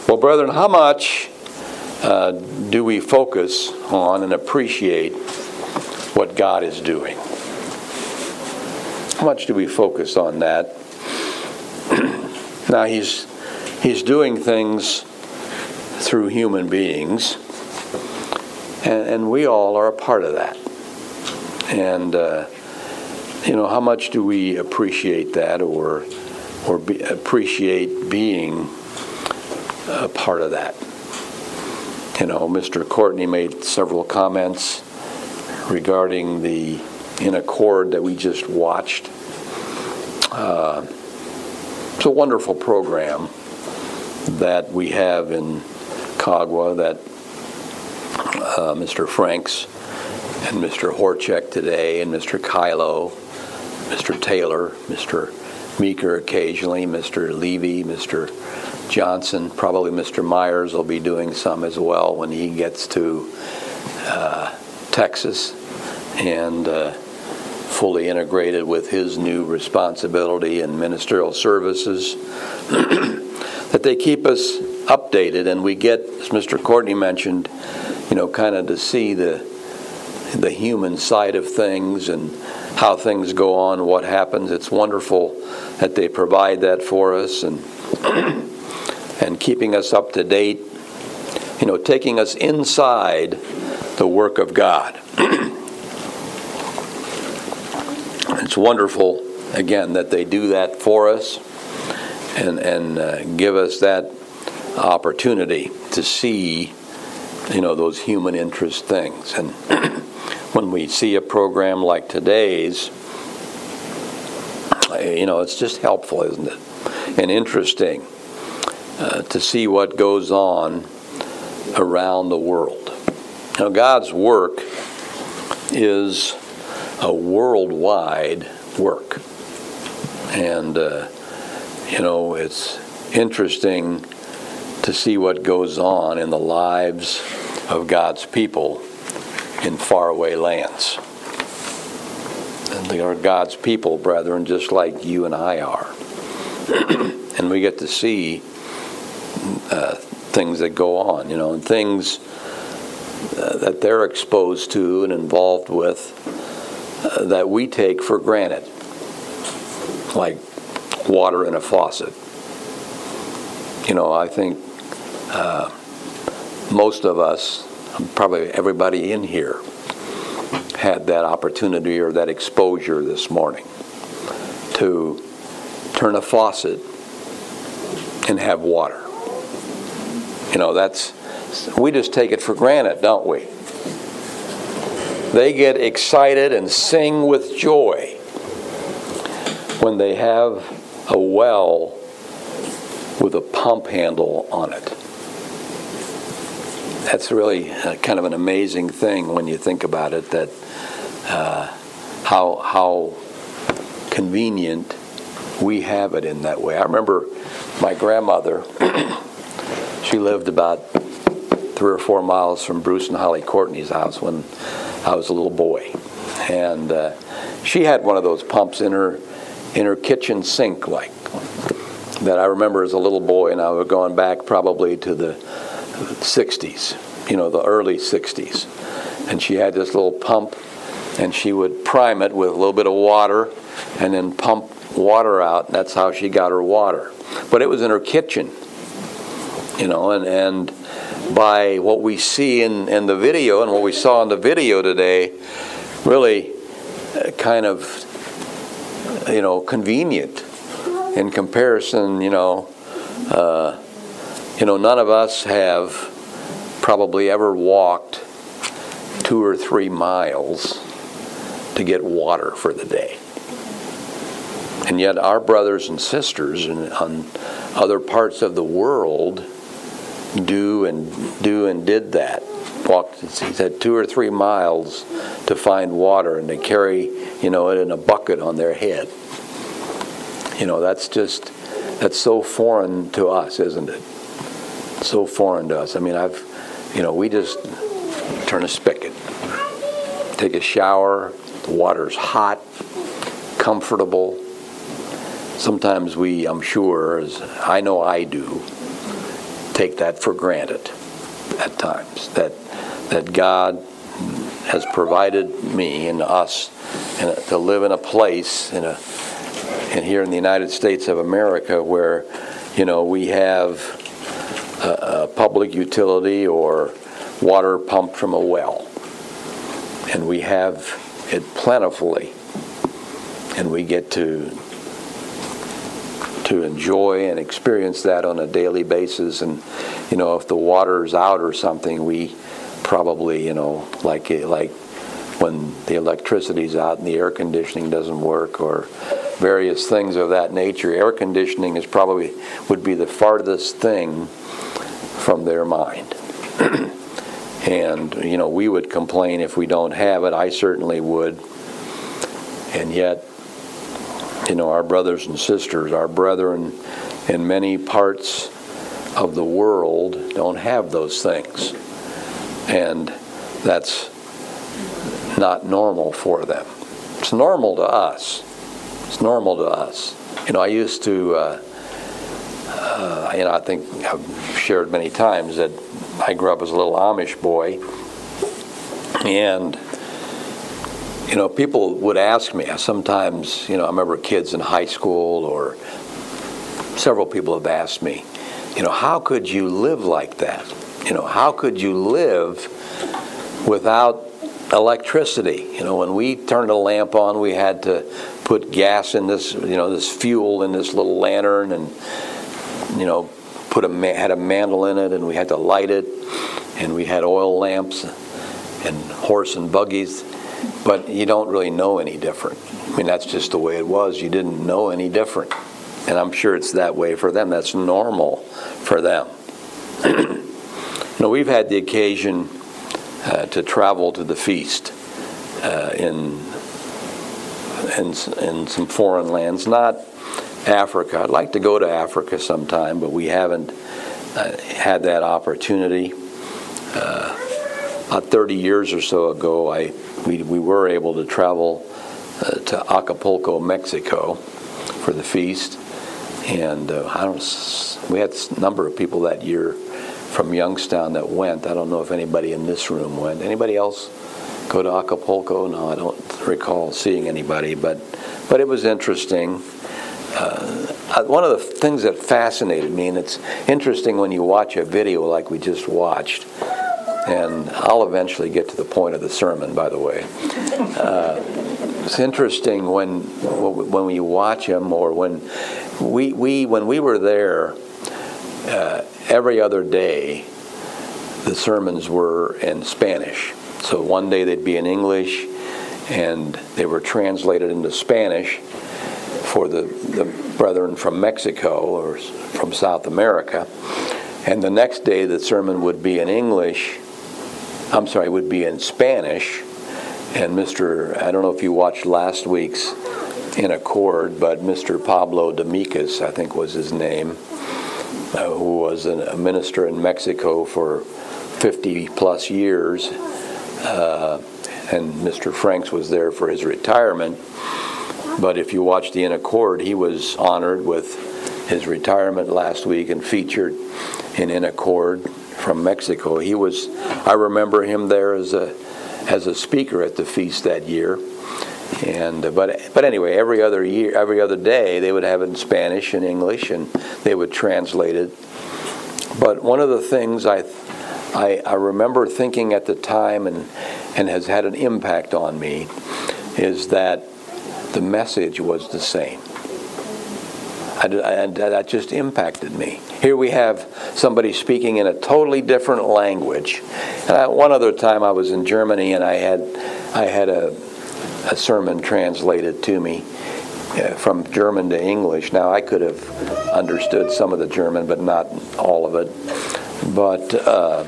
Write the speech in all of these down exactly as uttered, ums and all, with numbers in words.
Well, brethren, how much uh, do we focus on and appreciate what God is doing? How much do we focus on that? Now, he's he's doing things through human beings, and, and we all are a part of that. And uh, you know, how much do we appreciate that, or or be, appreciate being a part of that? You know, Mister Courtney made several comments regarding the In Accord that we just watched. Uh, it's a wonderful program that we have in Cagua that uh, Mister Franks and Mister Horchek today, and Mister Kylo, Mister Taylor, Mister Meeker occasionally, Mister Levy, Mister Johnson, probably Mister Myers will be doing some as well when he gets to uh, Texas and uh, fully integrated with his new responsibility in ministerial services. That they keep us updated, and we get, as Mister Courtney mentioned, you know, kind of to see the the human side of things and how things go on, what happens. It's wonderful that they provide that for us, and and keeping us up to date, you know, taking us inside the work of God. It's wonderful, again, that they do that for us and, and uh, give us that opportunity to see, you know, those human interest things. And when we see a program like today's, you know, it's just helpful, isn't it? And interesting uh, to see what goes on around the world. Now, God's work is a worldwide work. And, uh, you know, it's interesting to see what goes on in the lives of God's people in faraway lands. And they are God's people, brethren, just like you and I are. And we get to see uh, things that go on, you know, and things uh, that they're exposed to and involved with uh, that we take for granted, like water in a faucet. You know, I think uh, most of us, probably everybody in here, had that opportunity or that exposure this morning to turn a faucet and have water. You know, that's, we just take it for granted, don't we? They get excited and sing with joy when they have a well with a pump handle on it. That's really uh, kind of an amazing thing when you think about it, that uh, how how convenient we have it in that way. I remember my grandmother, she lived about three or four miles from Bruce and Holly Courtney's house when I was a little boy. And uh, she had one of those pumps in her in her kitchen sink, like, that I remember as a little boy, and I was going back probably to the sixties, you know, the early sixties. And she had this little pump, and she would prime it with a little bit of water and then pump water out. And that's how she got her water. But it was in her kitchen, you know, and, and by what we see in, in the video and what we saw in the video today, really uh, kind of, you know, convenient in comparison. You know, uh, you know, none of us have probably ever walked two or three miles to get water for the day. And yet our brothers and sisters in on other parts of the world do and do and did that. Walked, he said, two or three miles to find water, and they carry, you know, it in a bucket on their head. You know, that's just, that's so foreign to us, isn't it? So foreign to us. I mean, I've, you know, we just turn a spigot, take a shower, the water's hot, comfortable. Sometimes we, I'm sure, as I know I do, take that for granted at times, that that God has provided me and us and to live in a place in a and here in the United States of America where, you know, we have a, a public utility or water pumped from a well, and we have it plentifully, and we get to to enjoy and experience that on a daily basis. And, you know, if the water's out or something, we probably, you know, like like when the electricity's out and the air conditioning doesn't work or various things of that nature, air conditioning is probably would be the farthest thing from their mind. And, you know, we would complain if we don't have it. I certainly would. And yet, you know, our brothers and sisters, our brethren in many parts of the world don't have those things. And that's not normal for them. It's normal to us. It's normal to us. You know, I used to, uh, uh, you know, I think I've shared many times that I grew up as a little Amish boy, and, you know, people would ask me, sometimes, you know, I remember kids in high school or several people have asked me, you know, how could you live like that? You know, how could you live without electricity? You know, when we turned a lamp on, we had to put gas in this, you know, this fuel in this little lantern, and, you know, put a had a mantle in it, and we had to light it, and we had oil lamps and horse and buggies, but you don't really know any different. I mean, that's just the way it was. You didn't know any different, and I'm sure it's that way for them. That's normal for them. You know, we've had the occasion uh, to travel to the feast uh, in, in in some foreign lands, not Africa. I'd like to go to Africa sometime, but we haven't uh, had that opportunity. Uh, about thirty years or so ago, I we we were able to travel uh, to Acapulco, Mexico, for the feast, and uh, I don't. We had a number of people that year from Youngstown that went. I don't know if anybody in this room went. Anybody else go to Acapulco? No, I don't recall seeing anybody, but but it was interesting. Uh, one of the things that fascinated me, and it's interesting when you watch a video like we just watched, and I'll eventually get to the point of the sermon, by the way. Uh, it's interesting when when we watch them, or when we we when we were there, uh, every other day the sermons were in Spanish. So one day they'd be in English, and they were translated into Spanish for the, the brethren from Mexico or from South America. And the next day the sermon would be in English, I'm sorry, would be in Spanish. And Mister, I don't know if you watched last week's In Accord, but Mister Pablo Domicas, I think was his name, uh, who was an, a minister in Mexico for fifty plus years. Uh, and Mister Franks was there for his retirement. But if you watch the In Accord, he was honored with his retirement last week and featured in In Accord from Mexico. He was, I remember him there as a as a speaker at the feast that year. And uh, but but anyway, every other year, every other day, they would have it in Spanish and English, and they would translate it. But one of the things I I, I remember thinking at the time, and and has had an impact on me, is that the message was the same. And that just impacted me. Here we have somebody speaking in a totally different language. And I, one other time I was in Germany, and I had I had a, a sermon translated to me uh, from German to English. Now I could have understood some of the German, but not all of it. But uh,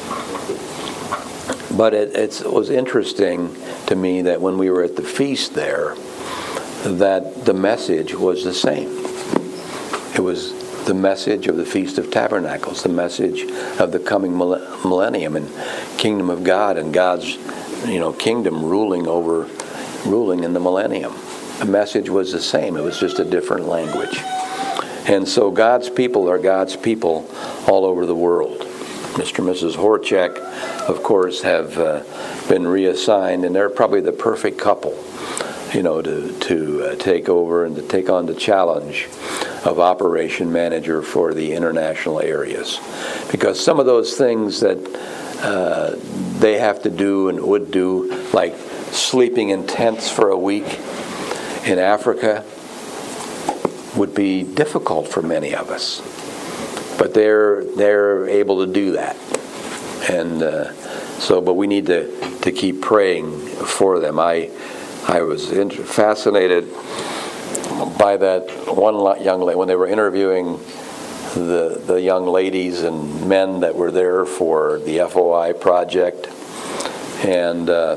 but it, it's, it was interesting to me that when we were at the feast there, that the message was the same. It was the message of the Feast of Tabernacles, the message of the coming millennium and kingdom of God, and God's, you know, kingdom ruling over, ruling in the millennium. The message was the same. It was just a different language. And so God's people are God's people all over the world. Mister and Missus Horchak, of course, have uh, been reassigned, and they're probably the perfect couple, you know, to, to uh, take over and to take on the challenge of operation manager for the international areas. Because some of those things that uh, they have to do and would do, like sleeping in tents for a week in Africa, would be difficult for many of us. But they're they're able to do that. And uh, so, but we need to, to keep praying for them. I I was inter- fascinated by that one young lady when they were interviewing the the young ladies and men that were there for the F O I project, and uh,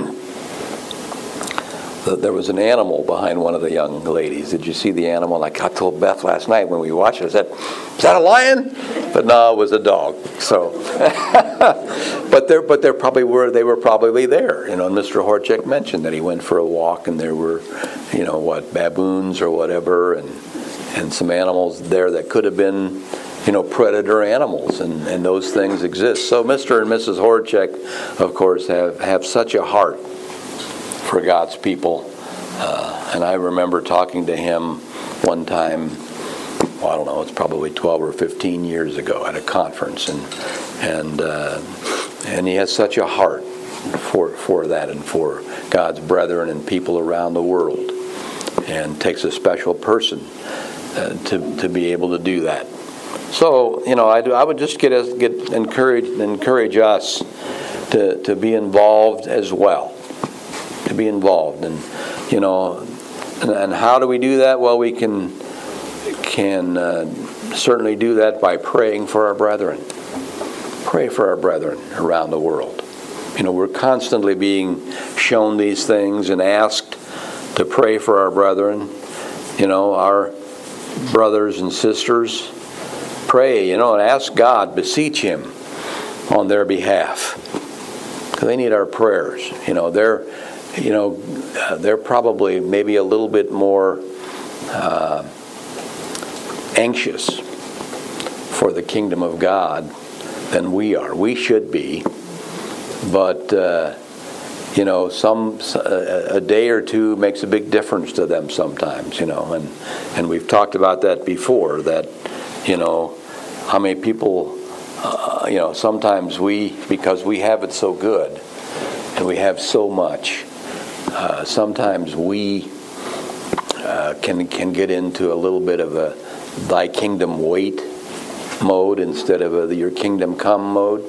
there was an animal behind one of the young ladies. Did you see the animal? Like I told Beth last night when we watched it, I said, "Is that a lion?" But no, it was a dog. So, but there, but there probably were. They were probably there. You know, and Mister Horchak mentioned that he went for a walk, and there were, you know, what baboons or whatever, and and some animals there that could have been, you know, predator animals, and, and those things exist. So Mister and Missus Horchak, of course, have, have such a heart for God's people. Uh, and I remember talking to him one time, well, I don't know, it's probably twelve or fifteen years ago at a conference, and and uh, and he has such a heart for for that and for God's brethren and people around the world, and takes a special person uh, to to be able to do that. So, you know, I, do, I would just get us get encourage encourage us to to be involved as well. To be involved, and you know, and, and how do we do that? Well, we can can uh, certainly do that by praying for our brethren. Pray for our brethren around the world. You know, we're constantly being shown these things and asked to pray for our brethren. You know, our brothers and sisters. Pray, you know, and ask God, beseech Him on their behalf. Because they need our prayers. You know, they're You know, uh, they're probably maybe a little bit more uh, anxious for the kingdom of God than we are. We should be, but uh, you know, some a, a day or two makes a big difference to them sometimes. You know, and and we've talked about that before. That you know, how many people, uh, you know, sometimes we because we have it so good and we have so much. Uh, sometimes we uh, can can get into a little bit of a "Thy kingdom wait" mode instead of a "Your kingdom come" mode.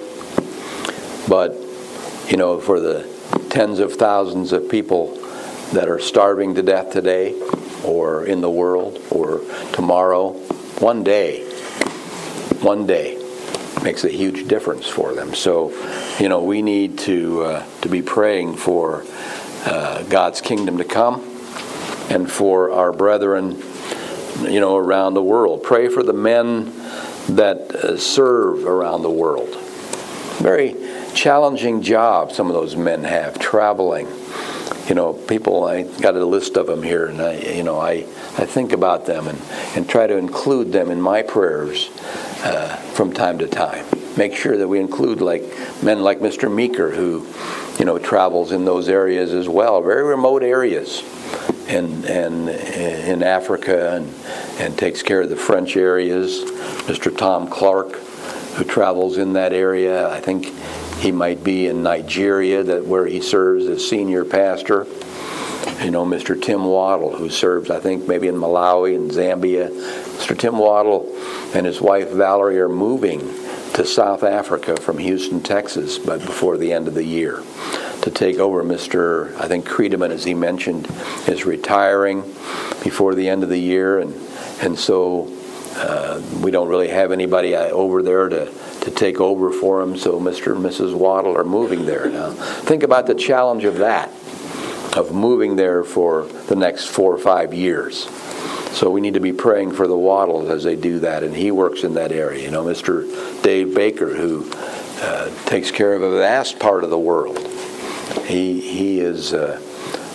But you know, for the tens of thousands of people that are starving to death today, or in the world, or tomorrow, one day, one day makes a huge difference for them. So, you know, we need to uh, to be praying for Uh, God's kingdom to come, and for our brethren, you know, around the world. Pray for the men that uh, serve around the world. Very challenging job some of those men have, traveling. You know, people, I got a list of them here, and I, you know, I, I think about them and, and try to include them in my prayers uh, from time to time. Make sure that we include like men like Mister Meeker, who, you know, travels in those areas as well, very remote areas, and and in Africa, and and takes care of the French areas. Mister Tom Clark, who travels in that area. I think he might be in Nigeria, that where he serves as senior pastor. You know, Mister Tim Waddle, who serves, I think, maybe in Malawi and Zambia. Mister Tim Waddle and his wife Valerie are moving to South Africa from Houston, Texas, but before the end of the year, to take over. Mister I think Creedeman, as he mentioned, is retiring before the end of the year, and and so uh, we don't really have anybody over there to, to take over for him. So Mister and Missus Waddle are moving there now. Think about the challenge of that, of moving there for the next four or five years. So we need to be praying for the Waddles as they do that, and he works in that area. You know, Mister Dave Baker, who uh, takes care of a vast part of the world. He he is uh,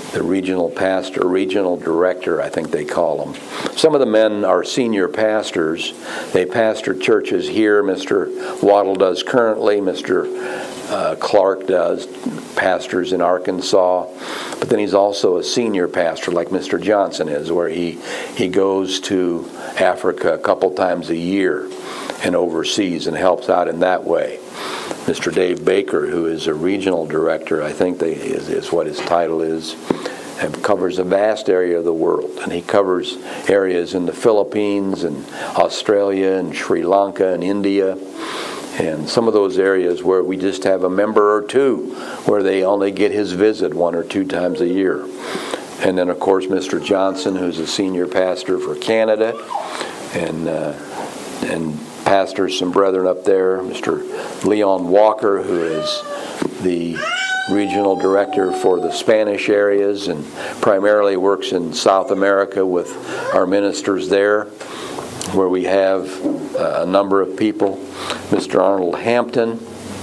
the regional pastor, regional director, I think they call them. Some of the men are senior pastors. They pastor churches here. Mister Waddle does currently. Mister Uh, Clark does, pastors in Arkansas. But then he's also a senior pastor like Mister Johnson is, where he, he goes to Africa a couple times a year and overseas and helps out in that way. Mister Dave Baker, who is a regional director, I think they, is, is what his title is, and covers a vast area of the world. And he covers areas in the Philippines and Australia and Sri Lanka and India, and some of those areas where we just have a member or two where they only get his visit one or two times a year. And then, of course, Mister Johnson, who's a senior pastor for Canada, and uh, and pastors some brethren up there. Mister Leon Walker, who is the regional director for the Spanish areas and primarily works in South America with our ministers there, where we have uh, a number of people. Mister Arnold Hampton,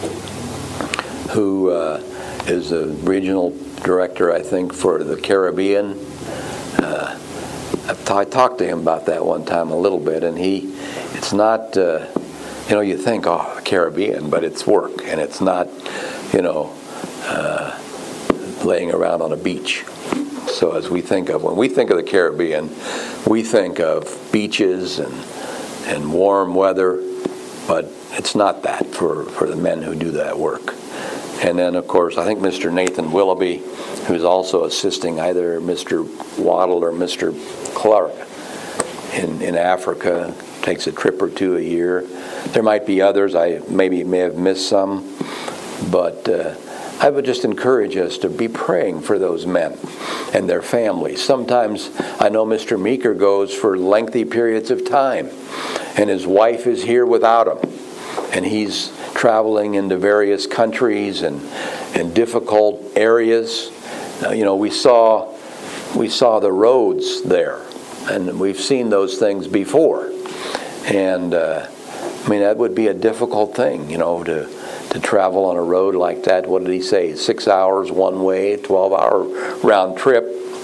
who uh, is a regional director, I think, for the Caribbean. Uh, I, t- I talked to him about that one time a little bit, and he, it's not, uh, you know, you think, oh, Caribbean, but it's work, and it's not, you know, uh, laying around on a beach. So as we think of, when we think of the Caribbean, we think of beaches and and warm weather, but it's not that for, for the men who do that work. And then, of course, I think Mister Nathan Willoughby, who's also assisting either Mister Waddle or Mister Clark in, in Africa, takes a trip or two a year. There might be others. I maybe may have missed some, but uh, I would just encourage us to be praying for those men and their families. Sometimes I know Mister Meeker goes for lengthy periods of time, and his wife is here without him, and he's traveling into various countries and, and difficult areas. Uh, you know, we saw we saw the roads there, and we've seen those things before. And uh, I mean, that would be a difficult thing, you know, to to travel on a road like that. What did he say? Six hours one way, twelve-hour round trip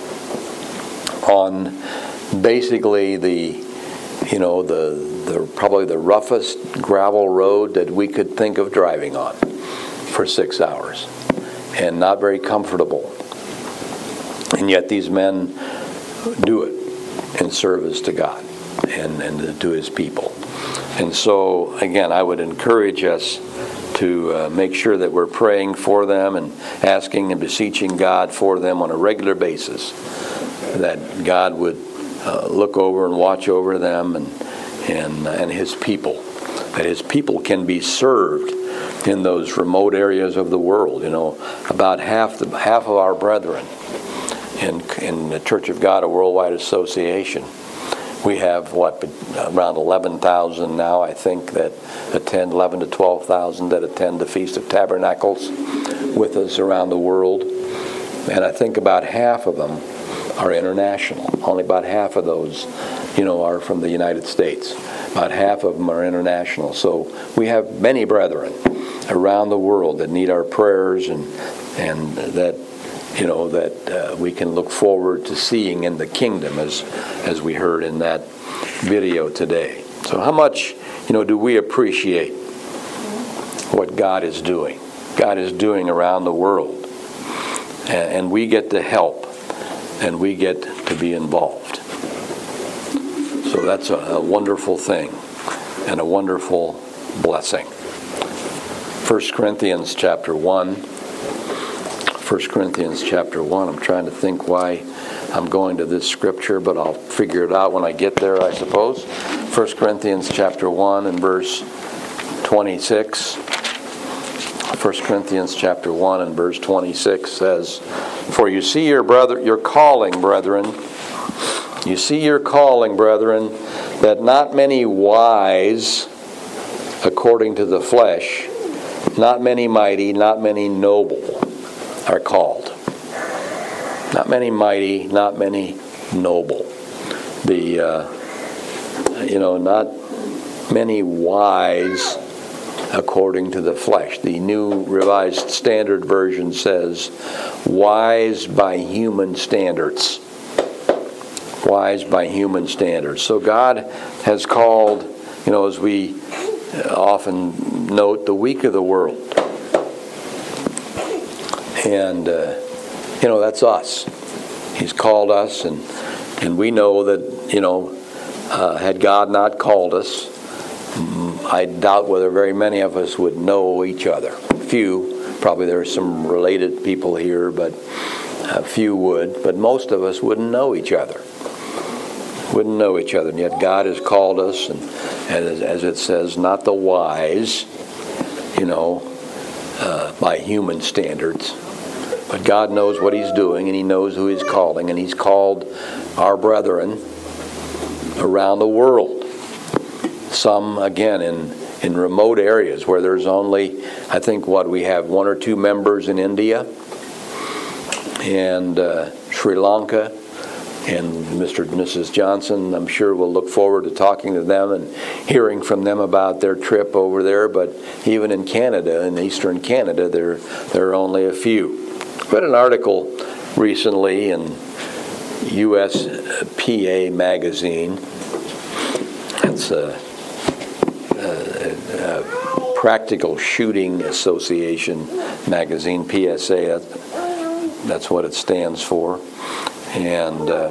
on basically the, you know, the the probably the roughest gravel road that we could think of driving on for six hours, and not very comfortable. And yet these men do it in service to God and, and to His people. And so, again, I would encourage us to uh, make sure that we're praying for them and asking and beseeching God for them on a regular basis, that God would uh, look over and watch over them and and and His people, that His people can be served in those remote areas of the world. You know, about half the half of our brethren in in the Church of God, a worldwide association, we have what around eleven thousand now, I think, that attend, eleven to twelve thousand that attend the Feast of Tabernacles with us around the world, and I think about half of them are international. Only about half of those, you know, are from the United States. About half of them are international. So we have many brethren around the world that need our prayers, and and that, you know, that uh, we can look forward to seeing in the kingdom, as as we heard in that video today. So how much, you know, do we appreciate what God is doing? God is doing around the world, and, and we get to help, and we get to be involved. So that's a, a wonderful thing and a wonderful blessing. First Corinthians chapter one. First Corinthians chapter one. I'm trying to think why I'm going to this scripture, but I'll figure it out when I get there, I suppose. First Corinthians chapter one and verse twenty-six. First Corinthians chapter one and verse twenty-six says, "For you see your brother, your calling, brethren, you see your calling, brethren, that not many wise according to the flesh, not many mighty, not many noble are called." Not many mighty, not many noble. The, uh, you know, not many wise according to the flesh. The New Revised Standard Version says, wise by human standards. Wise by human standards. So God has called, you know, as we often note, the weak of the world. And, uh, you know, that's us. He's called us, and, and we know that, you know, uh, had God not called us, I doubt whether very many of us would know each other. Few, probably there are some related people here, but a few would. But most of us wouldn't know each other. Wouldn't know each other. And yet God has called us, and, and as, as it says, not the wise, you know, uh, by human standards. But God knows what He's doing, and He knows who He's calling, and He's called our brethren around the world. Some, again, in, in remote areas where there's only, I think, what, we have one or two members in India and uh, Sri Lanka, and Mister and Missus Johnson, I'm sure, will look forward to talking to them and hearing from them about their trip over there. But even in Canada, in eastern Canada, there, there are only a few. I read an article recently in U S P A magazine. It's a Uh, Practical Shooting Association magazine, P S A, that's what it stands for. And uh,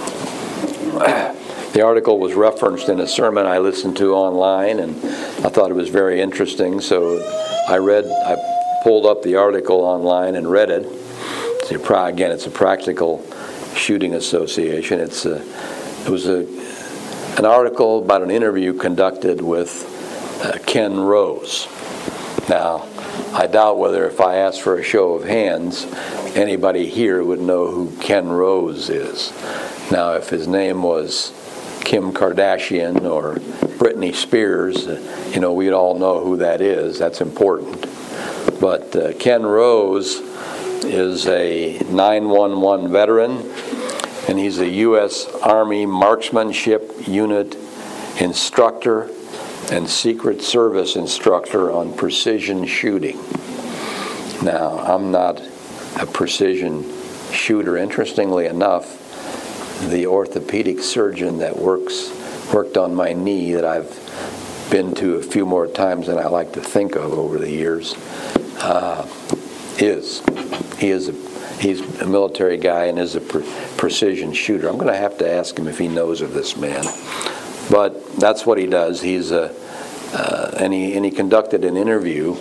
the article was referenced in a sermon I listened to online, and I thought it was very interesting, so I read, I pulled up the article online and read it. It's a, again, it's a Practical Shooting Association. It's a, it was a, an article about an interview conducted with Uh, Ken Rose. Now, I doubt whether if I asked for a show of hands, anybody here would know who Ken Rose is. Now, if his name was Kim Kardashian or Britney Spears, uh, you know, we'd all know who that is. That's important. But uh, Ken Rose is a nine one one veteran, and he's a U S Army Marksmanship Unit instructor and Secret Service instructor on precision shooting. Now, I'm not a precision shooter. Interestingly enough, the orthopedic surgeon that works worked on my knee, that I've been to a few more times than I like to think of over the years, uh, is. He is a, he's a military guy and is a pre- precision shooter. I'm going to have to ask him if he knows of this man. But that's what he does. He's a, uh, and he and he conducted an interview,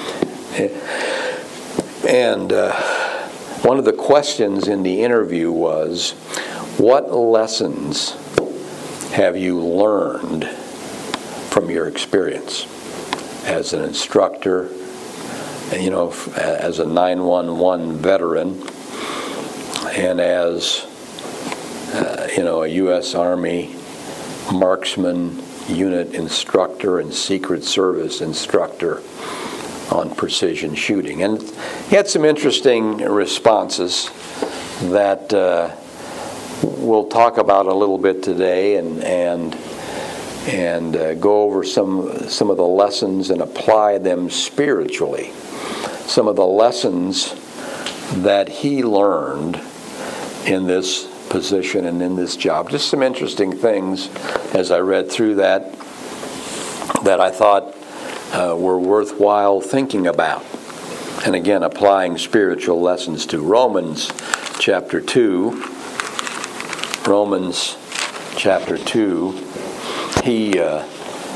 and uh, one of the questions in the interview was, "What lessons have you learned from your experience as an instructor, and, you know, as a nine one one veteran, and as uh, you know, a U S Army Marksman Unit instructor and Secret Service instructor on precision shooting?" And he had some interesting responses that uh, we'll talk about a little bit today, and and and uh, go over some some of the lessons and apply them spiritually. Some of the lessons that he learned in this position and in this job. Just some interesting things as I read through that that I thought uh, were worthwhile thinking about. And again, applying spiritual lessons to Romans chapter two. Romans chapter two. He, uh,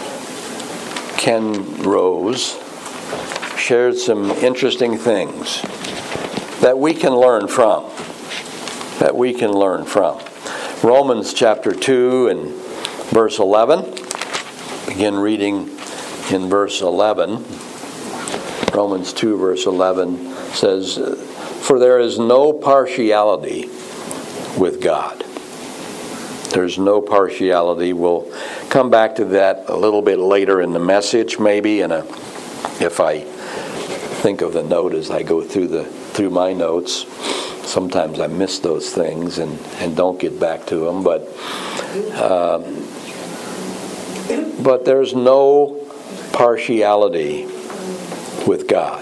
Ken Rose, shared some interesting things that we can learn from. That we can learn from. Romans chapter two and verse eleven. Begin reading in verse eleven. Romans two verse eleven says, "For there is no partiality with God." There's no partiality. We'll come back to that a little bit later in the message, maybe, and if I think of the note as I go through the through my notes. Sometimes I miss those things and, and don't get back to them, but uh, but there's no partiality with God.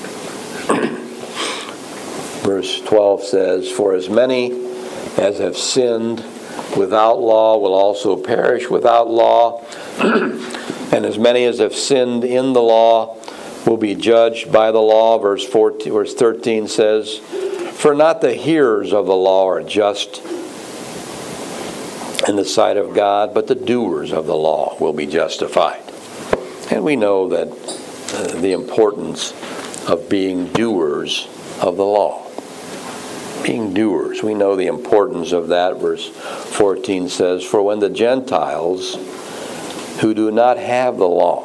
Verse twelve says, "For as many as have sinned without law will also perish without law, and as many as have sinned in the law will be judged by the law." Verse fourteen, verse thirteen says, "For not the hearers of the law are just in the sight of God, but the doers of the law will be justified." And we know that uh, the importance of being doers of the law. Being doers. We know the importance of that. Verse fourteen says, "For when the Gentiles who do not have the law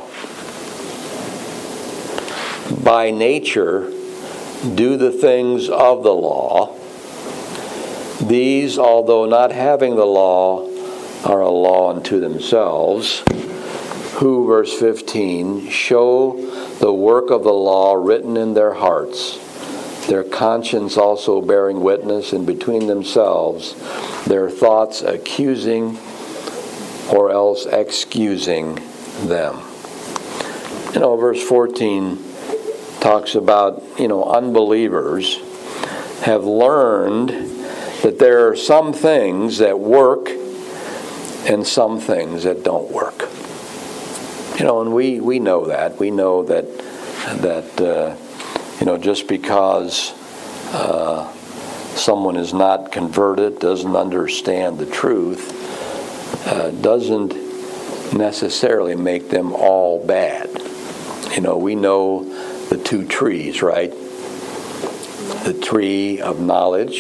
by nature do the things of the law, these, although not having the law, are a law unto themselves, who," verse fifteen, "show the work of the law written in their hearts, their conscience also bearing witness, and between themselves their thoughts accusing or else excusing them." You know, verse fourteen talks about, you know, unbelievers have learned that there are some things that work and some things that don't work. You know, and we, we know that. We know that, that uh, you know, just because uh, someone is not converted, doesn't understand the truth, uh, doesn't necessarily make them all bad. You know, we know the two trees, right? The tree of knowledge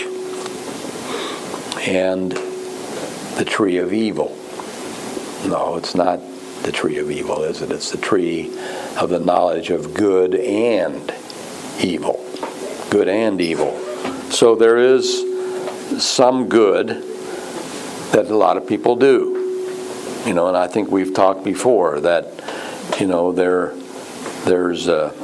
and the tree of evil. No, it's not the tree of evil, is it? It's the tree of the knowledge of good and evil. Good and evil. So there is some good that a lot of people do. You know, and I think we've talked before that, you know, there, there's a,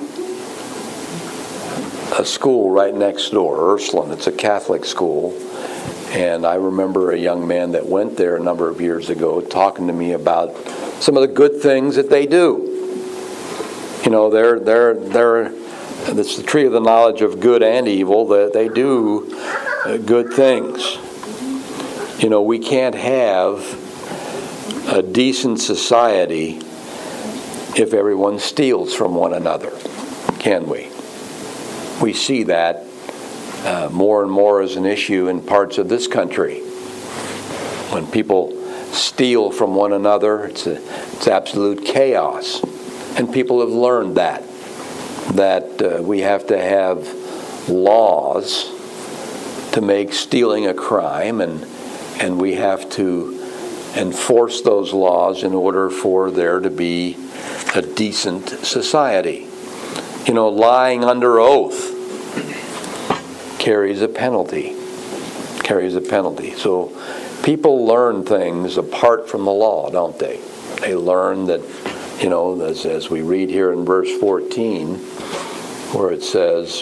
a school right next door, Ursuline. It's a Catholic school. And I remember a young man that went there a number of years ago talking to me about some of the good things that they do. You know, they're, they're, they're, it's the tree of the knowledge of good and evil, that they do uh, good things. You know, we can't have a decent society if everyone steals from one another, can we? We see that uh, more and more as an issue in parts of this country. When people steal from one another, it's, a, it's absolute chaos. And people have learned that, that uh, we have to have laws to make stealing a crime, and and we have to enforce those laws in order for there to be a decent society. You know, lying under oath carries a penalty, carries a penalty. So people learn things apart from the law, don't they? They learn that, you know, as, as we read here in verse fourteen, where it says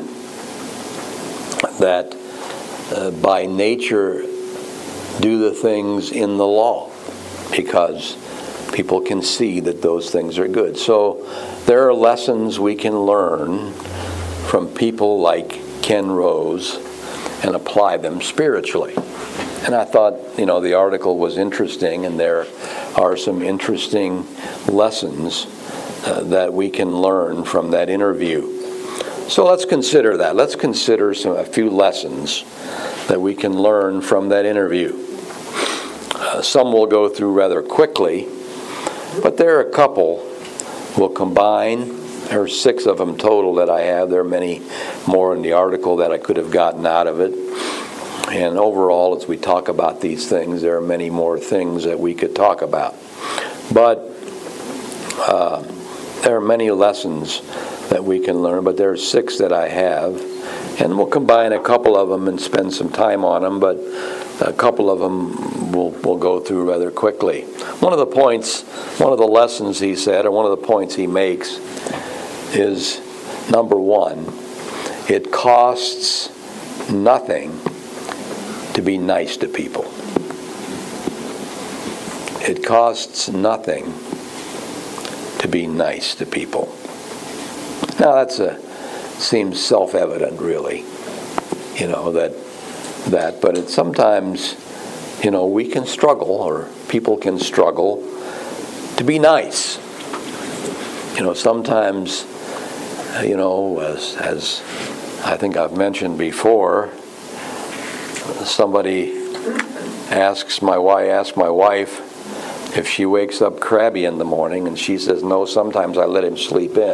that uh, by nature do the things in the law, because people can see that those things are good. So there are lessons we can learn from people like Ken Rose and apply them spiritually. And I thought, you know, the article was interesting, and there are some interesting lessons uh, that we can learn from that interview. So let's consider that. Let's consider some, a few lessons that we can learn from that interview. Uh, some we'll go through rather quickly, but there are a couple we'll combine. There are six of them total that I have. There are many more in the article that I could have gotten out of it. And overall, as we talk about these things, there are many more things that we could talk about. But uh, there are many lessons that we can learn, but there are six that I have. And we'll combine a couple of them and spend some time on them, but a couple of them we'll, we'll go through rather quickly. One of the points, one of the lessons he said, or one of the points he makes, is number one, it costs nothing to be nice to people. It costs nothing to be nice to people. Now that's a seems self-evident, really, you know, that that, but it's sometimes, you know, we can struggle, or people can struggle to be nice. You know, sometimes, you know, as, as I think I've mentioned before, somebody asks my wife, asks my wife if she wakes up crabby in the morning, and she says, no, sometimes I let him sleep in.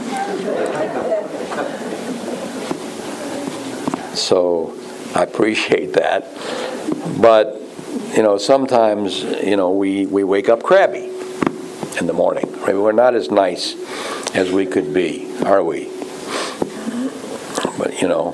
So I appreciate that. But, you know, sometimes, you know, we, we wake up crabby in the morning. Right? We're not as nice as we could be, are we? But, you know,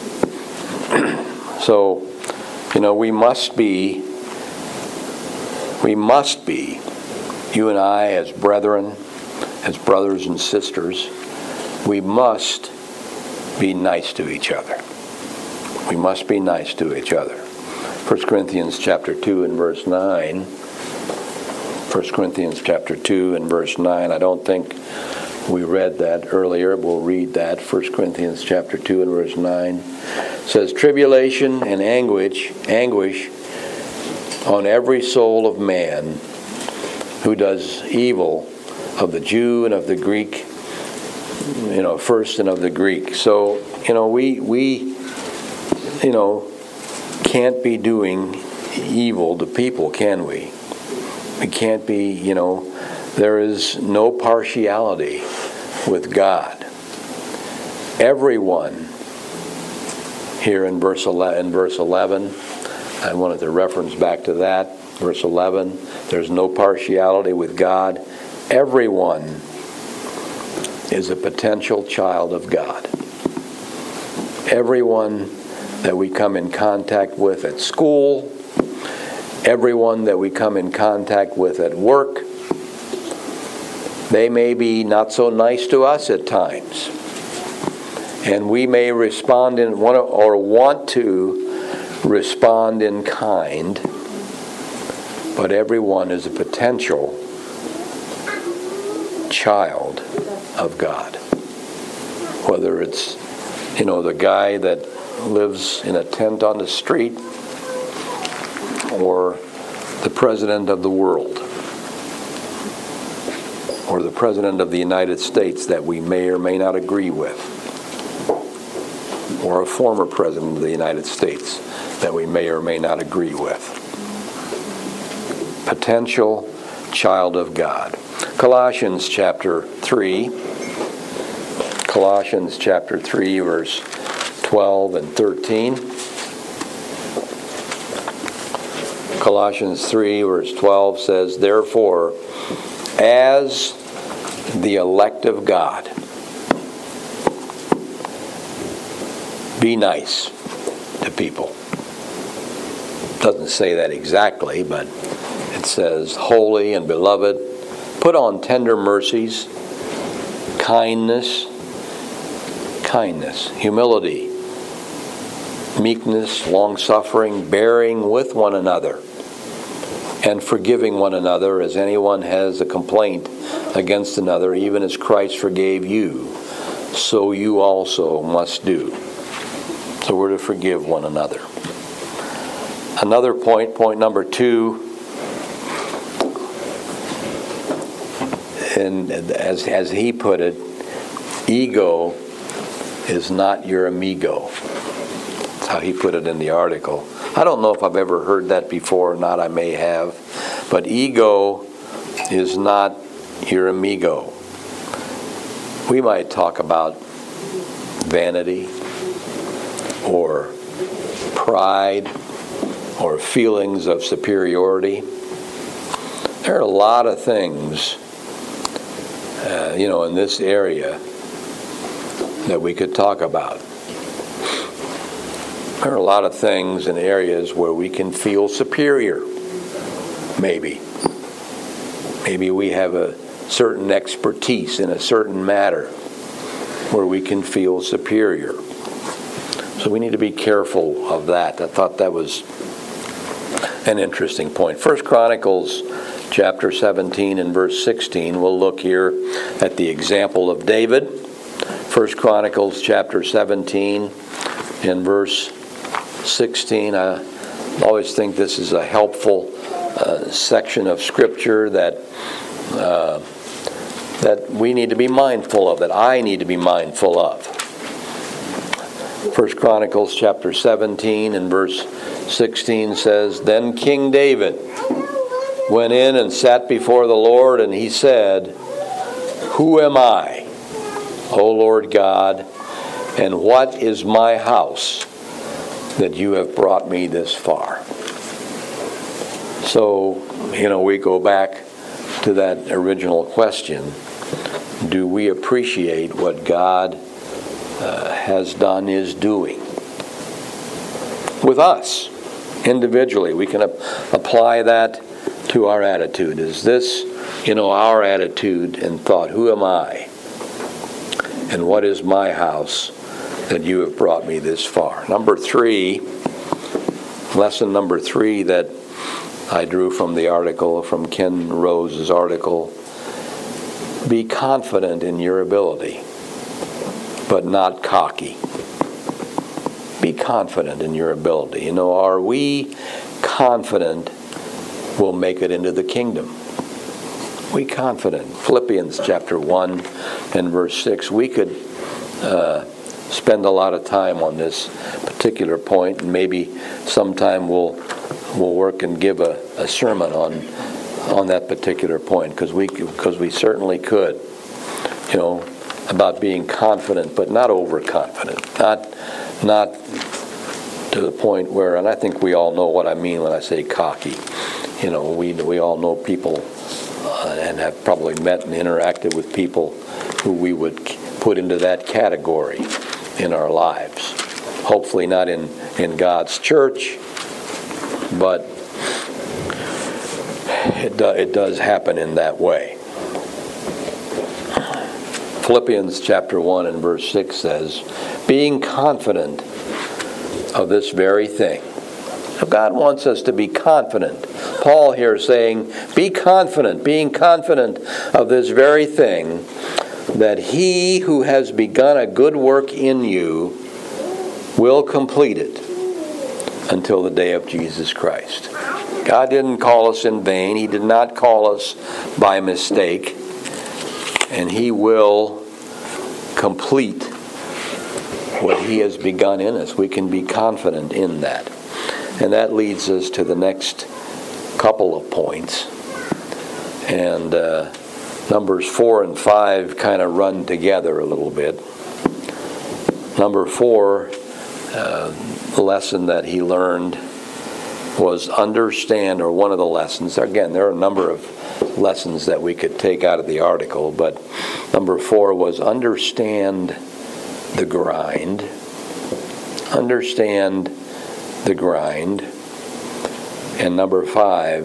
so, you know, we must be, we must be, you and I as brethren, as brothers and sisters, we must be nice to each other. We must be nice to each other. First Corinthians chapter two and verse nine. First Corinthians chapter two and verse nine. I don't think we read that earlier. We'll read that. First Corinthians chapter two and verse nine. It says, tribulation and anguish, anguish on every soul of man who does evil, of the Jew and of the Greek, you know, first and of the Greek. So, you know, we, we, you know, can't be doing evil to people, can we? We can't be, you know, there is no partiality with God. Everyone, here in verse eleven, in verse eleven, I wanted to reference back to that, verse eleven, there's no partiality with God. Everyone is a potential child of God. Everyone that we come in contact with at school, everyone that we come in contact with at work, they may be not so nice to us at times. And we may respond in one or want to respond in kind, but everyone is a potential child of God. Whether it's, you know, the guy that lives in a tent on the street, or the president of the world, or the president of the United States that we may or may not agree with, or a former president of the United States that we may or may not agree with. Potential child of God. Colossians chapter three, Colossians chapter three, verse twelve and thirteen. Colossians three, verse twelve says, therefore, as the elect of God, be nice to people. Doesn't say that exactly, but it says, holy and beloved, put on tender mercies, kindness, kindness, humility, meekness, long-suffering, bearing with one another, and forgiving one another as anyone has a complaint against another, even as Christ forgave you, so you also must do. So we're to forgive one another. Another point, point number two, and as, as he put it, ego is not your amigo. That's how he put it in the article. I don't know if I've ever heard that before or not. I may have. But ego is not your amigo. We might talk about vanity or pride or feelings of superiority. There are a lot of things, uh, you know, in this area that we could talk about. There are a lot of things in areas where we can feel superior, maybe. Maybe we have a certain expertise in a certain matter where we can feel superior. So we need to be careful of that. I thought that was an interesting point. First Chronicles chapter seventeen and verse sixteen. We'll look here at the example of David. First Chronicles chapter seventeen and verse sixteen. I always think this is a helpful uh, section of Scripture that uh, that we need to be mindful of, that I need to be mindful of. First Chronicles chapter seventeen and verse sixteen says, "Then King David went in and sat before the Lord, and he said, 'Who am I, O Lord God, and what is my house that you have brought me this far?'" So, you know, we go back to that original question. Do we appreciate what God uh, has done, is doing with us individually? We can ap- apply that to our attitude. Is this, you know, our attitude and thought? Who am I? And what is my house that you have brought me this far? Number three, lesson number three that I drew from the article, from Ken Rose's article: be confident in your ability, but not cocky. Be confident in your ability. You know, are we confident we'll make it into the kingdom? We confident. Philippians chapter one and verse six. We could uh, spend a lot of time on this particular point, and maybe sometime we'll we'll work and give a, a sermon on on that particular point, because we because we certainly could. You know, about being confident, but not overconfident, not not to the point where, and I think we all know what I mean when I say cocky. You know, we we all know people uh, and have probably met and interacted with people who we would put into that category in our lives. Hopefully not in, in God's church, but it, do, it does happen in that way. Philippians chapter one and verse six says, "Being confident of this very thing." So God wants us to be confident. Paul here saying, be confident, being confident of this very thing, that he who has begun a good work in you will complete it until the day of Jesus Christ. God didn't call us in vain. He did not call us by mistake. And he will complete what he has begun in us. We can be confident in that. And that leads us to the next couple of points. And uh, numbers four and five kind of run together a little bit. Number four, uh, the lesson that he learned was understand, or one of the lessons. Again, there are a number of lessons that we could take out of the article, but number four was understand the grind. Understand the grind. And number five,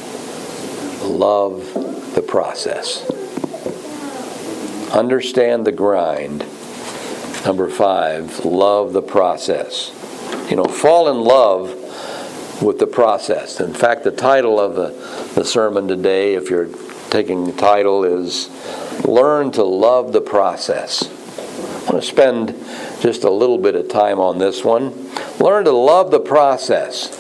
love the process. Understand the grind. Number five, love the process. You know, fall in love with the process. In fact, the title of the, the sermon today, if you're taking the title, is Learn to Love the Process. I want to spend just a little bit of time on this one. Learn to love the process.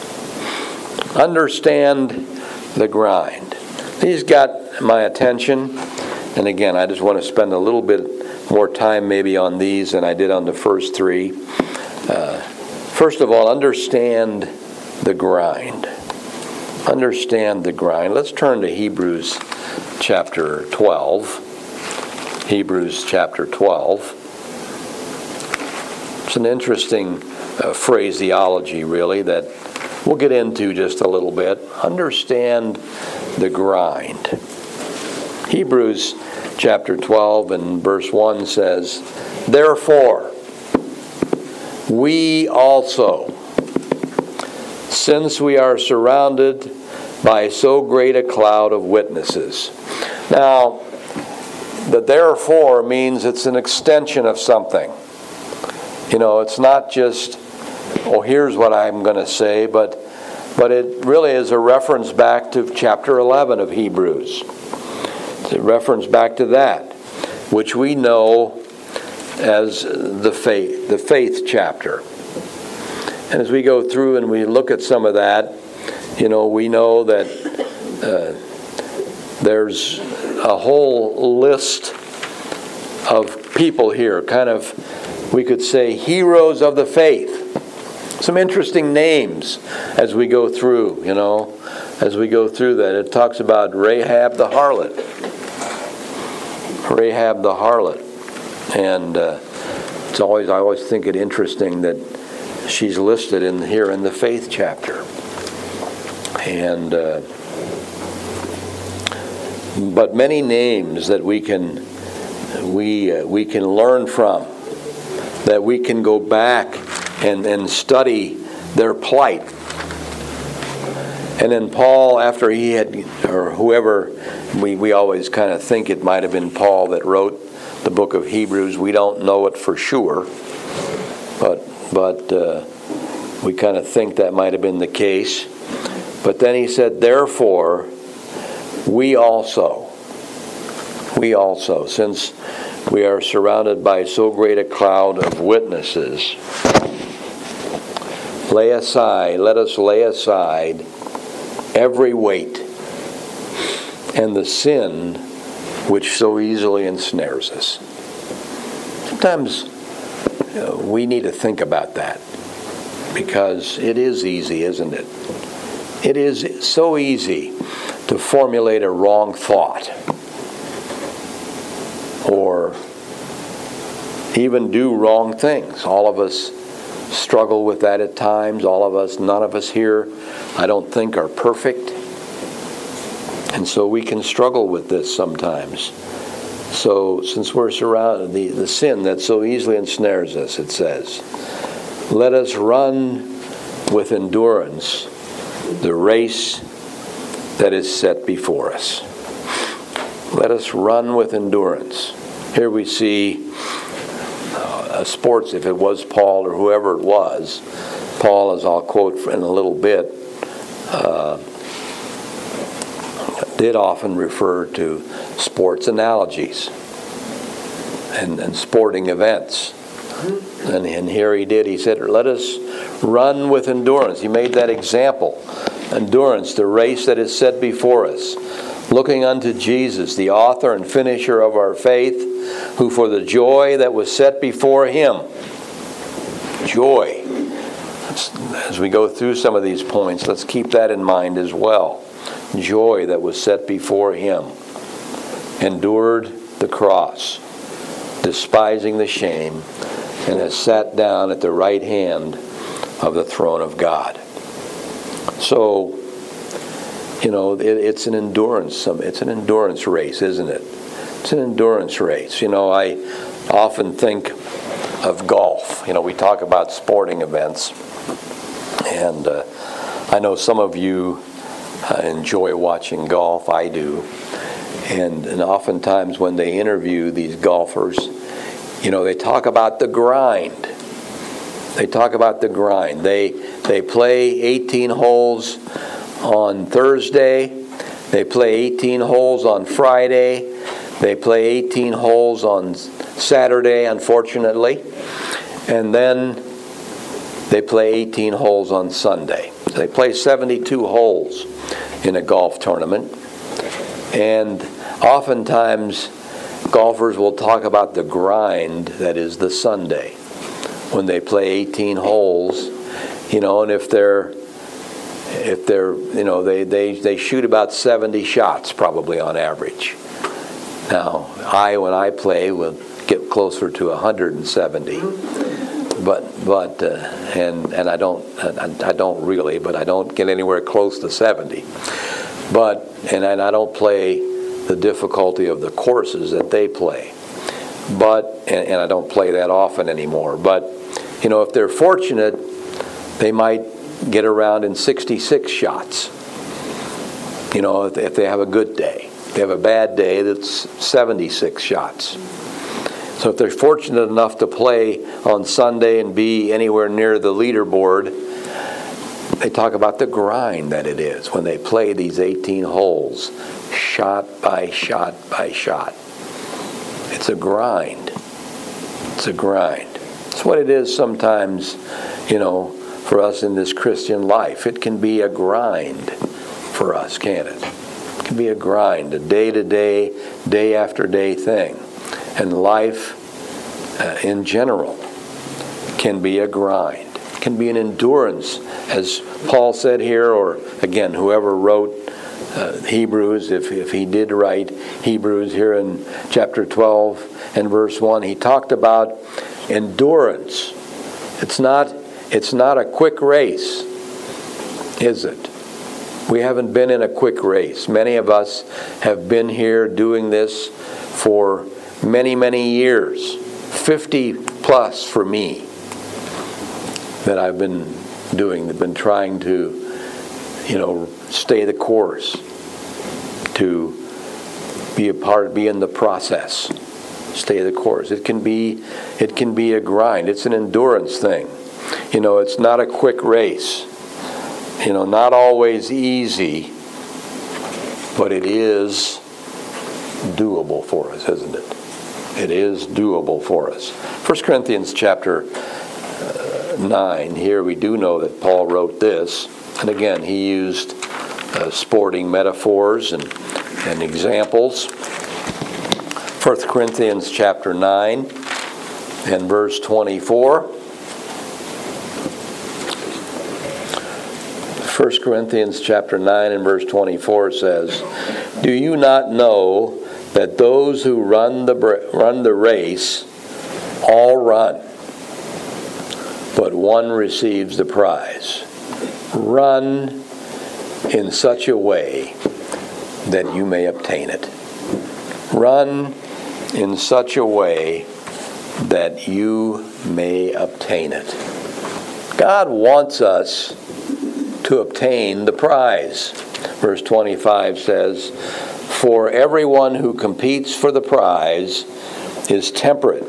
Understand the grind. These got my attention. And again, I just want to spend a little bit more time maybe on these than I did on the first three. Uh, first of all, understand the grind. Understand the grind. Let's turn to Hebrews chapter twelve. Hebrews chapter twelve. It's an interesting uh, phraseology, really, that we'll get into just a little bit. Understand the grind. Hebrews chapter twelve and verse one says, "Therefore, we also, since we are surrounded by so great a cloud of witnesses." Now, the therefore means it's an extension of something. You know, it's not just, oh, here's what I'm going to say, but But it really is a reference back to chapter eleven of Hebrews. It's a reference back to that, which we know as the faith, the faith chapter. And as we go through and we look at some of that, you know, we know that uh, there's a whole list of people here, kind of, we could say, heroes of the faith. Some interesting names as we go through, you know, as we go through that. It talks about Rahab the harlot. Rahab the harlot. And uh, it's always, I always think it interesting that she's listed in here in the faith chapter. And uh, but many names that we can we uh, we can learn from, that we can go back and, and study their plight. And then Paul, after he had, or whoever, we, we always kind of think it might have been Paul that wrote the book of Hebrews. We don't know it for sure, but but uh, we kind of think that might have been the case. But then he said, therefore, we also, we also, since we are surrounded by so great a cloud of witnesses, lay aside, let us lay aside every weight and the sin which so easily ensnares us. Sometimes you know, we need to think about that, because it is easy, isn't it? It is so easy to formulate a wrong thought, or even do wrong things. All of us struggle with that at times. All of us, none of us here, I don't think, are perfect. And so we can struggle with this sometimes. So since we're surrounded, the, the sin that so easily ensnares us, it says, let us run with endurance the race that is set before us. Let us run with endurance. Here we see uh, a sports, if it was Paul or whoever it was, Paul, as I'll quote in a little bit, uh, did often refer to sports analogies and, and sporting events. And, and here he did, he said, let us run with endurance. He made that example. Endurance, the race that is set before us. Looking unto Jesus, the author and finisher of our faith, who for the joy that was set before him, joy. As we go through some of these points, let's keep that in mind as well. Joy that was set before him. Endured the cross, despising the shame, and has sat down at the right hand of the throne of God. So, you know, it, it's an endurance. It's an endurance race, isn't it? It's an endurance race. You know, I often think of golf. You know, we talk about sporting events, and uh, I know some of you uh, enjoy watching golf. I do, and and oftentimes when they interview these golfers, you know, they talk about the grind. They talk about the grind. They they play eighteen holes on Thursday. They play eighteen holes on Friday. They play eighteen holes on Saturday, unfortunately. And then they play eighteen holes on Sunday. They play seventy-two holes in a golf tournament. And oftentimes golfers will talk about the grind that is the Sunday when they play eighteen holes, you know, and if they're if they're you know they, they, they shoot about seventy shots probably on average. Now I when I play will get closer to one hundred seventy, but but uh, and and I don't I, I don't really, but I don't get anywhere close to seventy. But and, and I don't play the difficulty of the courses that they play. But and, and I don't play that often anymore. But you know, if they're fortunate, they might get around in sixty-six shots. You know, if they, if they have a good day. If they have a bad day, that's seventy-six shots. So if they're fortunate enough to play on Sunday and be anywhere near the leaderboard, they talk about the grind that it is when they play these eighteen holes, shot by shot by shot. It's a grind. It's a grind. It's what it is sometimes, you know, for us in this Christian life. It can be a grind for us, can't it? It can be a grind, a day-to-day, day after day thing. And life uh, in general can be a grind. It can be an endurance, as Paul said here, or again, whoever wrote uh, Hebrews, if, if he did write Hebrews here in chapter twelve and verse one, he talked about endurance. It's not, it's not a quick race, is it? We haven't been in a quick race. Many of us have been here doing this for many, many years. fifty plus for me that I've been doing. They've been trying to, you know, stay the course, to be a part, be in the process, stay the course. It can be, it can be a grind. It's an endurance thing. You know, it's not a quick race. You know, not always easy, but it is doable for us, isn't it? It is doable for us. First Corinthians chapter uh, nine, here we do know that Paul wrote this. And again, he used uh, sporting metaphors and, and examples. First Corinthians chapter nine and verse twenty-four. First Corinthians chapter nine and verse twenty-four says, "Do you not know that those who run the run the race all run, but one receives the prize? Run in such a way that you may obtain it." Run in such a way that you may obtain it. God wants us to obtain the prize. Verse twenty-five says, "For everyone who competes for the prize is temperate."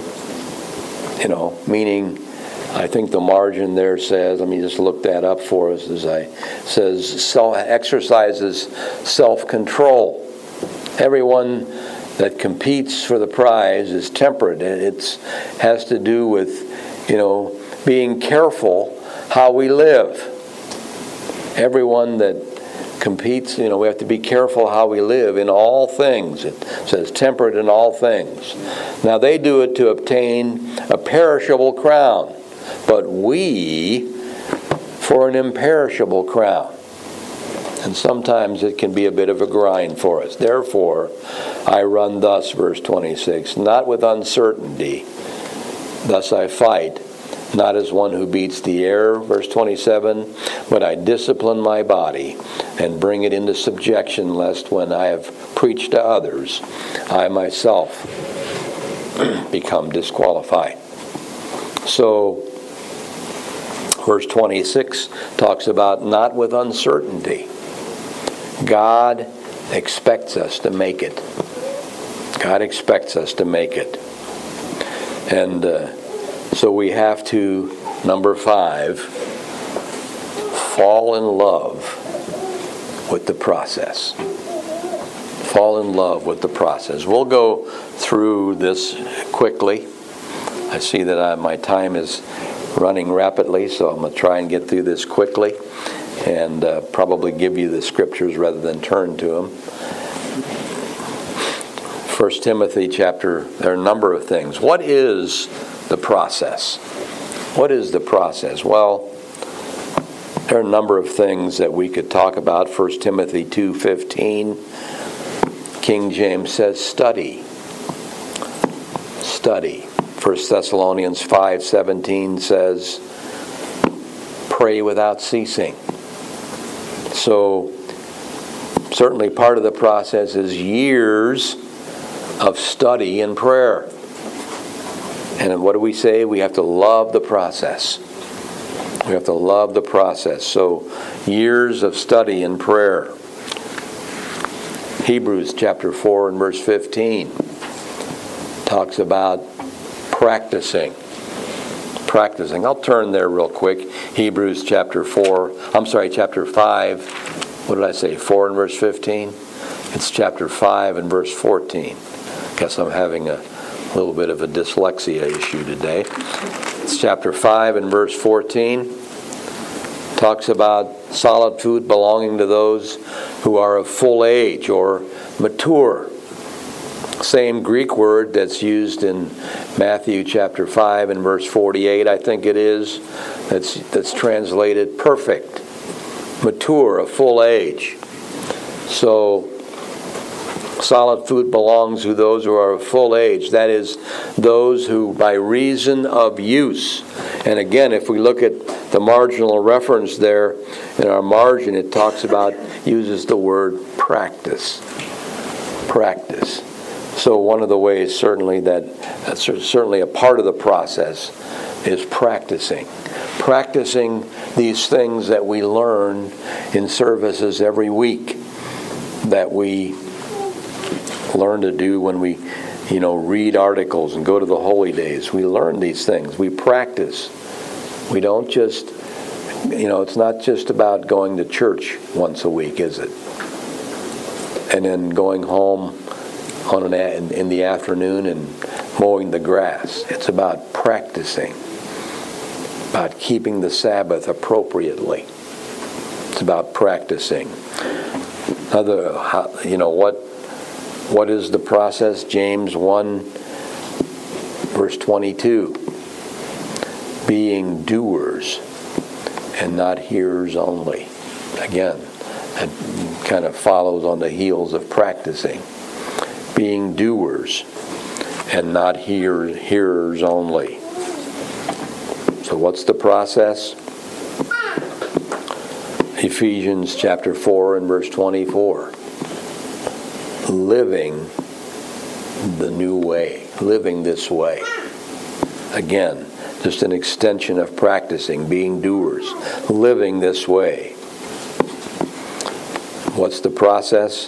You know, meaning, I think the margin there says, let me just look that up for us as I, says, self, exercises self-control. Everyone that competes for the prize is temperate. It has to do with, you know, being careful how we live. Everyone that competes, you know, we have to be careful how we live in all things. It says temperate in all things. Now they do it to obtain a perishable crown, but we for an imperishable crown. And sometimes it can be a bit of a grind for us. "Therefore, I run thus," verse twenty-six, "not with uncertainty. Thus I fight, not as one who beats the air," verse twenty-seven, "but I discipline my body and bring it into subjection, lest when I have preached to others, I myself become disqualified." So, verse twenty-six talks about not with uncertainty. God expects us to make it. God expects us to make it. And uh, so we have to, number five, fall in love with the process. Fall in love with the process. We'll go through this quickly. I see that I, my time is running rapidly, so I'm going to try and get through this quickly and uh, probably give you the scriptures rather than turn to them. First Timothy chapter, there are a number of things. What is the process? What is the process? Well, there are a number of things that we could talk about. First Timothy two fifteen, King James says, study. Study. First Thessalonians five seventeen says, pray without ceasing. So, certainly part of the process is years of study and prayer. And what do we say? We have to love the process. We have to love the process. So, years of study and prayer. Hebrews chapter four and verse fifteen talks about practicing. Practicing. I'll turn there real quick. Hebrews chapter four. I'm sorry, chapter five. What did I say? four and verse fifteen? It's chapter five and verse fourteen. Guess I'm having a little bit of a dyslexia issue today. It's chapter five and verse fourteen. Talks about solid food belonging to those who are of full age or mature. Same Greek word that's used in Matthew chapter five and verse forty-eight, I think it is, that's, that's translated perfect, mature, of full age. So, solid food belongs to those who are of full age. That is, those who by reason of use. And again, if we look at the marginal reference there in our margin, it talks about, uses the word practice. Practice. So one of the ways certainly that, that's certainly a part of the process is practicing. Practicing these things that we learn in services every week, that we learn to do when we, you know, read articles and go to the holy days. We learn these things. We practice. We don't just, you know, it's not just about going to church once a week, is it? And then going home on an a- in, in the afternoon and mowing the grass. It's about practicing, about keeping the Sabbath appropriately. It's about practicing. Other, how, you know, what what is the process? James one, verse twenty-two. Being doers and not hearers only. Again, that kind of follows on the heels of practicing. Being doers and not hear, hearers only. So what's the process? Ephesians chapter four and verse twenty-four. Living the new way. Living this way. Again, just an extension of practicing, being doers. Living this way. What's the process?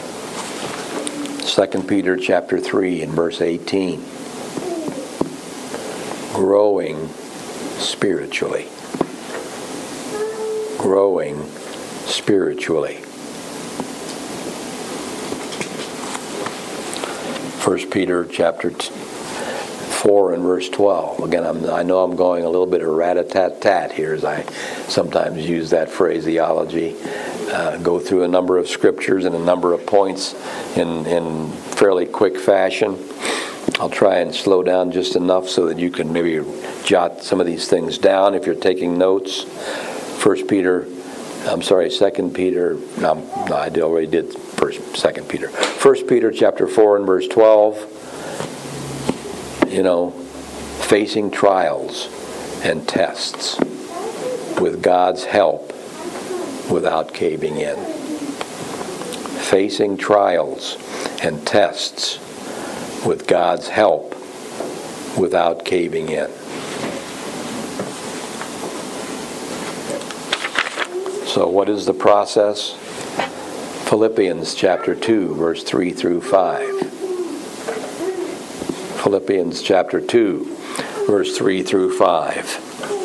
Second Peter chapter three and verse eighteen. Growing spiritually. Growing spiritually. First Peter chapter four and verse twelve. Again, I'm, I know I'm going a little bit of rat-a-tat-tat here as I sometimes use that phraseology. Uh, go through a number of scriptures and a number of points in, in fairly quick fashion. I'll try and slow down just enough so that you can maybe jot some of these things down if you're taking notes. First Peter, I'm sorry, Second Peter, no, no I already did First, Second Peter. First Peter chapter four and verse twelve, you know, facing trials and tests with God's help without caving in. Facing trials and tests with God's help without caving in. So what is the process? Philippians chapter two, verse three through five. Philippians chapter two, verse three through five.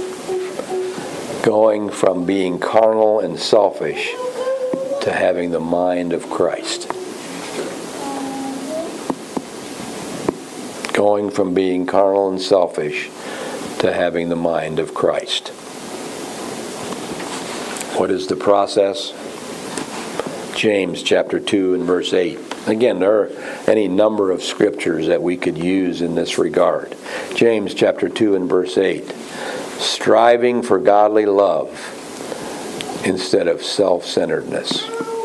Going from being carnal and selfish to having the mind of Christ. Going from being carnal and selfish to having the mind of Christ. What is the process? James chapter two and verse eight. Again, there are any number of scriptures that we could use in this regard. James chapter two and verse eight. Striving for godly love instead of self-centeredness.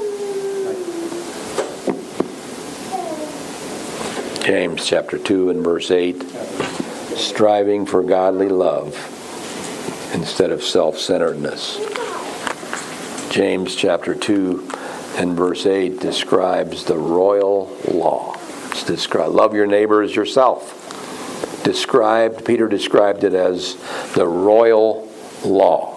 James chapter two and verse eight. Striving for godly love instead of self-centeredness. James chapter two and verse eight describes the royal law. It's described, love your neighbor as yourself. Described, Peter described it as the royal law.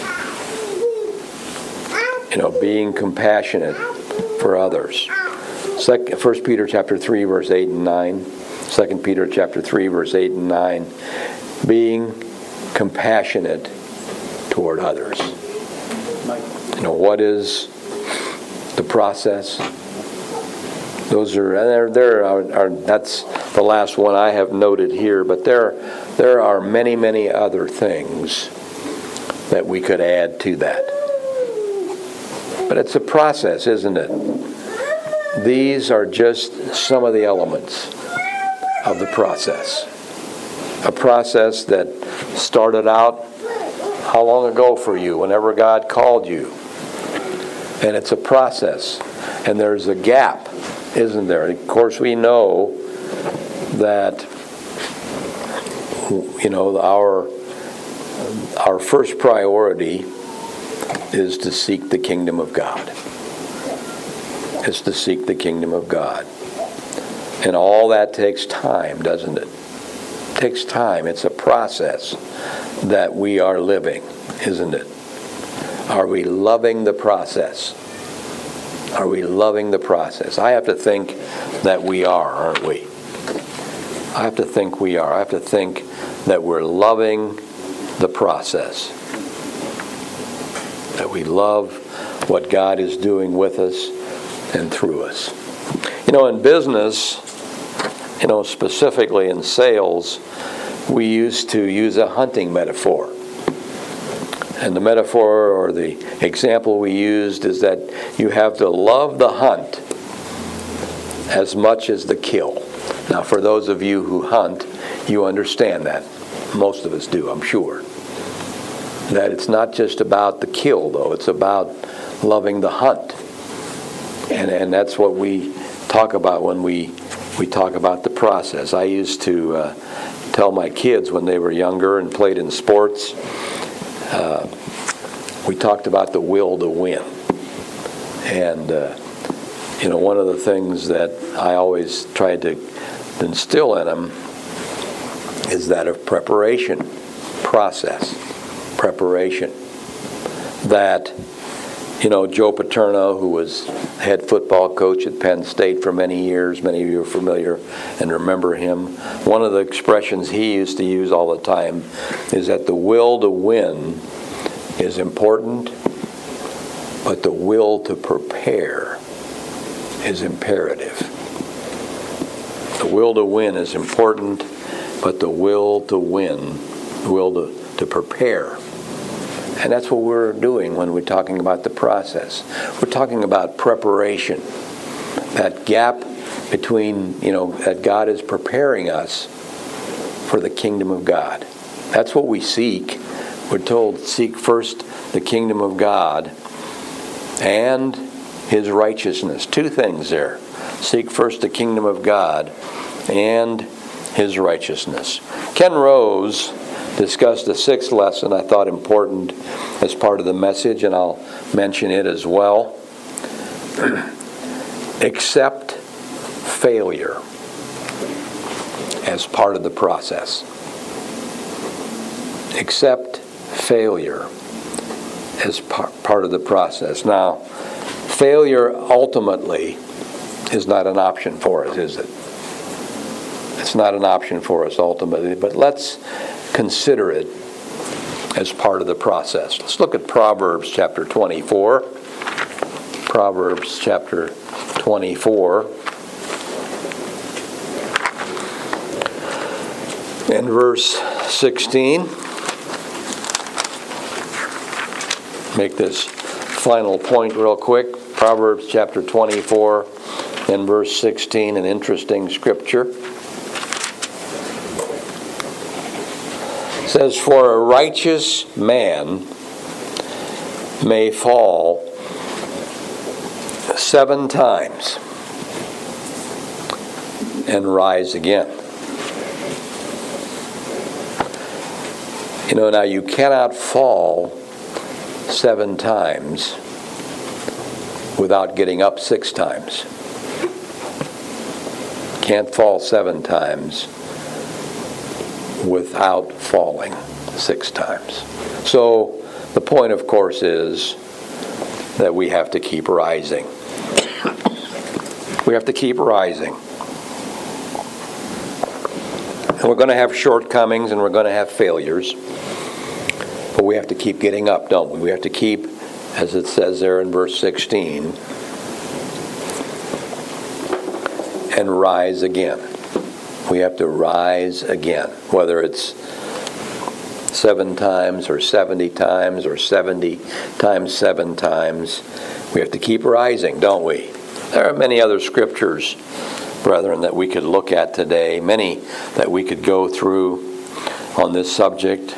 You know, being compassionate for others. Second, First Peter chapter three, verse eight and nine. Second Peter chapter three, verse eight and nine. Being compassionate toward others. You know, what is the process? Those are, there, there are, are, that's the last one I have noted here, but there, there are many, many other things that we could add to that. But it's a process, isn't it? These are just some of the elements of the process. A process that started out how long ago for you, whenever God called you. And it's a process. And there's a gap, isn't there? Of course, we know that, you know, our our first priority is to seek the kingdom of God. It's to seek the kingdom of God. And all that takes time, doesn't it? It takes time. It's a process that we are living, isn't it? Are we loving the process? Are we loving the process? I have to think that we are, aren't we? I have to think we are. I have to think that we're loving the process. That we love what God is doing with us and through us. You know, in business, you know, specifically in sales, we used to use a hunting metaphor. And the metaphor or the example we used is that you have to love the hunt as much as the kill. Now, for those of you who hunt, you understand that. Most of us do, I'm sure. That it's not just about the kill, though. It's about loving the hunt. And and that's what we talk about when we, we talk about the process. I used to uh, tell my kids when they were younger and played in sports, uh, we talked about the will to win. And, uh, you know, one of the things that I always tried to instill in them is that of preparation, process, preparation. That, you know, Joe Paterno, who was head football coach at Penn State for many years, many of you are familiar and remember him. One of the expressions he used to use all the time is that the will to win is important, but the will to prepare is imperative. The will to win is important, but the will to win, the will to, to prepare. And that's what we're doing when we're talking about the process. We're talking about preparation. That gap between, you know, that God is preparing us for the kingdom of God. That's what we seek. We're told, seek first the kingdom of God and his righteousness. Two things there. Seek first the kingdom of God and his righteousness. Ken Rose discussed a sixth lesson I thought important as part of the message, and I'll mention it as well. Accept failure as part of the process. Accept failure as par- part of the process. Now, failure ultimately is not an option for us, is it? It's not an option for us ultimately, but let's consider it as part of the process. Let's look at Proverbs chapter twenty-four. Proverbs chapter twenty-four. And verse sixteen. Make this final point real quick. Proverbs chapter twenty-four and verse sixteen, an interesting scripture. It says, "For a righteous man may fall seven times and rise again." You know, now you cannot fall seven times without getting up six times. Can't fall seven times without falling six times. So the point, of course, is that we have to keep rising. We have to keep rising. And we're going to have shortcomings and we're going to have failures. But we have to keep getting up, don't we? We have to keep, as it says there in verse sixteen, and rise again. We have to rise again, whether it's seven times or seventy times or seventy times seven times. We have to keep rising, don't we? There are many other scriptures, brethren, that we could look at today, many that we could go through on this subject.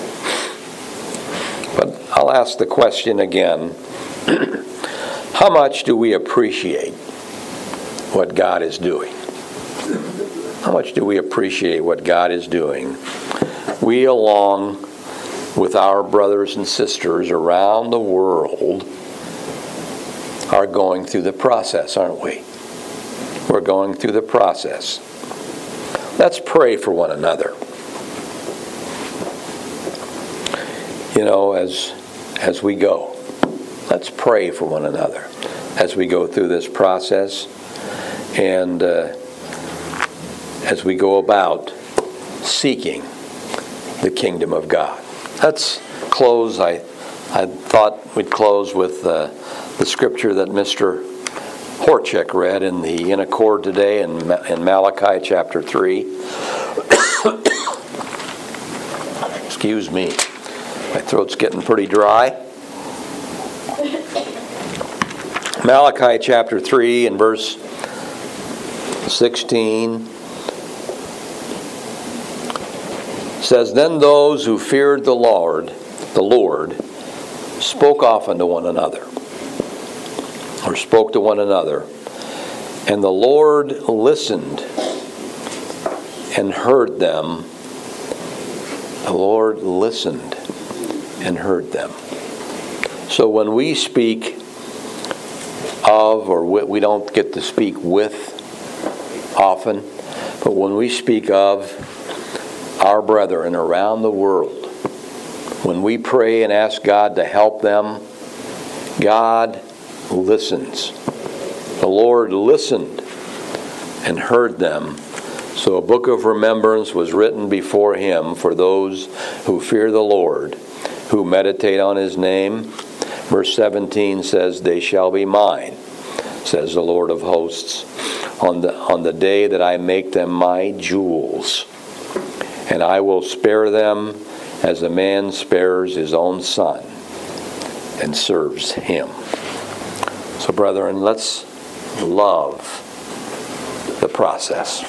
But I'll ask the question again. How much do we appreciate what God is doing? How much do we appreciate what God is doing? We, along with our brothers and sisters around the world, are going through the process, aren't we? We're going through the process. Let's pray for one another. You know, as as we go, let's pray for one another as we go through this process and uh, as we go about seeking the kingdom of God. Let's close. I I thought we'd close with uh, the scripture that Mister Horchek read in the In Accord today in, in Malachi chapter three. Excuse me. My throat's getting pretty dry. Malachi chapter three and verse sixteen says, "Then those who feared the Lord, the Lord, spoke often to one another." Or spoke to one another. "And the Lord listened and heard them." The Lord listened and heard them. So when we speak of, or we don't get to speak with often, but when we speak of our brethren around the world, when we pray and ask God to help them, God listens. The Lord listened and heard them. So a book of remembrance was written before him for those who fear the Lord, who meditate on his name. Verse seventeen says, "They shall be mine, says the Lord of hosts, on the, on the day that I make them my jewels. And I will spare them as a man spares his own son and serves him." So, brethren, let's love the process.